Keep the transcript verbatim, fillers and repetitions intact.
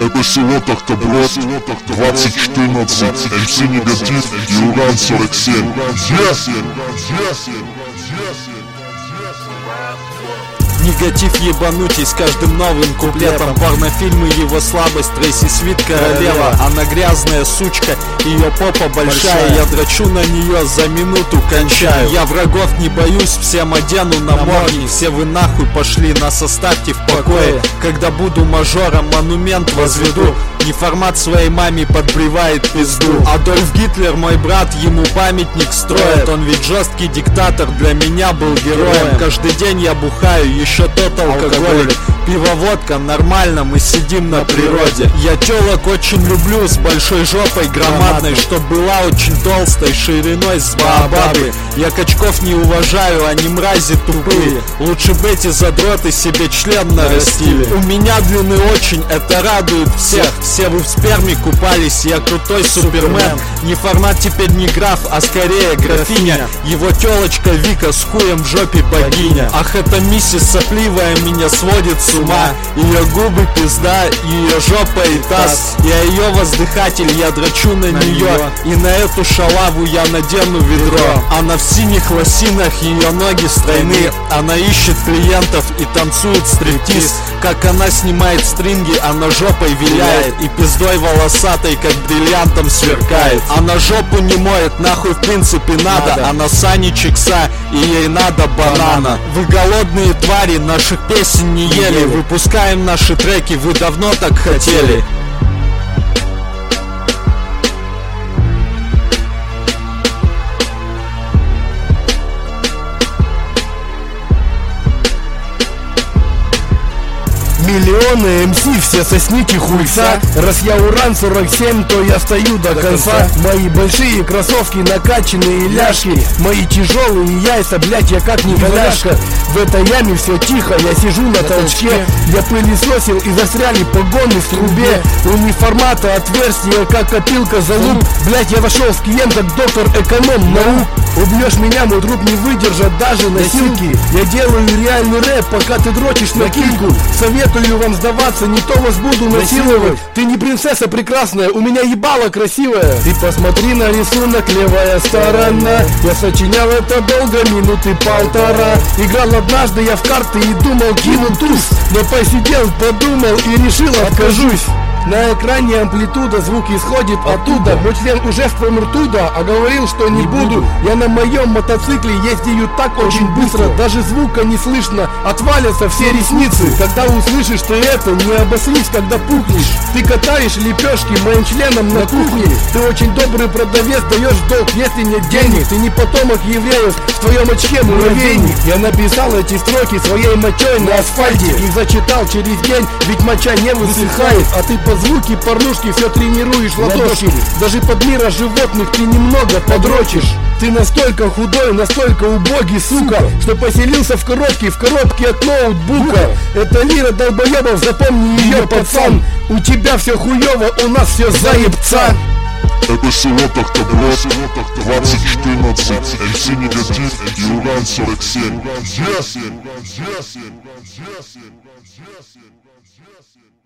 Это село Тахтоброд, двадцать четырнадцать, эм си Негатив и Уран сорок семь. Негатив ебанутей с каждым новым куплетом. Порнофильмы его слабость, Трейси Свит королева. Она грязная сучка, ее попа большая. Я дрочу на нее, за минуту кончаю. Я врагов не боюсь, всем одену намордник. Все вы нахуй пошли, нас оставьте в покое. Когда буду мажором, монумент возведу. Неформат своей маме подбривает пизду. Адольф Гитлер мой брат, ему памятник строит. Он ведь жесткий диктатор, для меня был героем. Каждый день я бухаю, еще тот алкоголик. Пиво, водка, нормально, мы сидим на природе. Я телок очень люблю, с большой жопой громадной, чтоб была очень толстой, шириной с баобабы. Я качков не уважаю, они мрази тупые. Лучше бы эти задроты себе член нарастили. У меня длины очень, это радует всех. Все вы в сперме купались, я крутой супермен. Не формат теперь не граф, а скорее графиня. Его телочка Вика с хуем в жопе богиня. Ах, эта миссис сопливая меня сводит с ума. Ее губы пизда, ее жопа и таз. Я ее воздыхатель, я дрочу на нее. И на эту шалаву я надену ведро. Она в синих лосинах, ее ноги стройны. Она ищет клиентов и танцует стриптиз. Как она снимает стринги, она жопой виляет. И пиздой волосатой, как бриллиантом сверкает. Она жопу не моет, нахуй в принципе надо. Она сани чикса, и ей надо банана. Вы голодные твари, наших песен не ели. Выпускаем наши треки, вы давно так хотели. Миллионы эм си, все сосните хуйца. Раз я Уран сорок семь, то я стою до конца. Мои большие кроссовки, накачанные ляжки. Мои тяжелые яйца, блять, я как неваляшка. В этой яме все тихо, я сижу на толчке. Я пылесосил и застряли погоны в трубе. У неформата отверстие, как копилка залуп. Блять, я вошел в клиент, как доктор эконом наук. Убьешь меня, мой труп не выдержат даже носилки. Я делаю реальный рэп, пока ты дрочишь на кильку. Советую вам сдаваться, не то вас буду насиловать. Ты не принцесса прекрасная, у меня ебало красивая. Ты посмотри на рисунок, левая сторона. Я сочинял это долго, минуты полтора. Играл однажды я в карты и думал кину туз. Но посидел, подумал и решил откажусь. На экране амплитуда, звук исходит оттуда. Мой член уже в промертуда, а говорил, что не буду. Я на моем мотоцикле ездию так очень быстро, даже звука не слышно, отвалятся все ресницы. Когда услышишь ты это, не обоснись, когда пухнешь. Ты катаешь лепешки моим членом на кухне. Ты очень добрый продавец, даешь долг, если нет денег. Ты не потомок евреев, в твоем очке муравейник. Я написал эти строки своей мочой на асфальте. Их зачитал через день, ведь моча не высыхает. А ты по звуки порнушки все тренируешь ладошки. Даже под мира животных ты немного подрочишь. Ты настолько худой, настолько убогий, сука, что поселился в коробке, в коробке от ноутбука. Это лира долбоебов, запомни ее, пацан. У тебя все хуево, у нас все заебца. Это село Тахтоброд, двадцать четырнадцать, эм си Негатив и Уран сорок семь.